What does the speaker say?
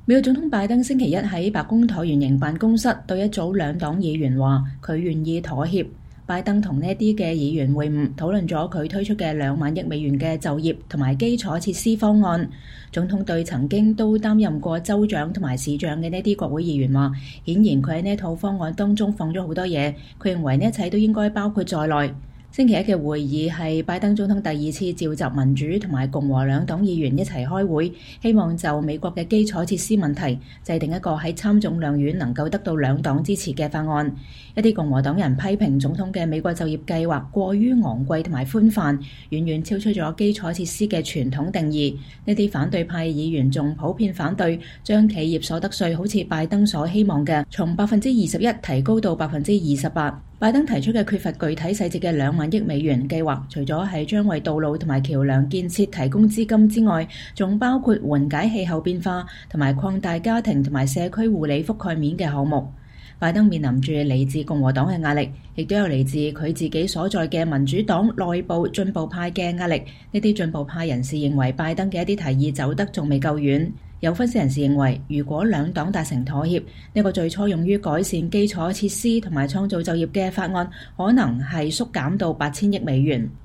美國總統拜登星期一喺白宮橢圓形辦公室對一組兩黨議員話，佢願意妥協。拜登同呢啲嘅議員會晤，討論咗佢推出嘅2萬億美元嘅就業同埋基礎設施方案。總統對曾經都擔任過州長同埋市長嘅呢啲國會議員話，顯然佢喺呢套方案當中放咗好多嘢，佢認為呢一切都應該包括在內。星期一嘅會議係拜登總統第2次召集民主同埋共和兩黨議員一齊開會，希望就美國嘅基礎設施問題制定一個喺參眾兩院能夠得到兩黨支持嘅法案。一啲共和黨人批評總統嘅美國就業計劃過於昂貴同埋寬泛，遠遠超出咗基礎設施嘅傳統定義。呢啲反對派議員仲普遍反對將企業所得稅好似拜登所希望嘅從21%提高到28%。拜登提出嘅缺乏具體細節嘅2萬億美元計劃，除咗係將為道路同埋橋梁建設提供資金之外，仲包括緩解氣候變化同埋擴大家庭同埋社區護理覆蓋面嘅項目。拜登面臨住嚟自共和黨嘅壓力，亦都有嚟自佢自己所在嘅民主黨內部進步派嘅壓力。呢啲進步派人士認為拜登嘅一啲提議走得仲未夠遠。有分析人士認為，如果兩黨達成妥協，呢個最初用於改善基礎設施同埋創造就業嘅法案，可能係縮減到8000億美元。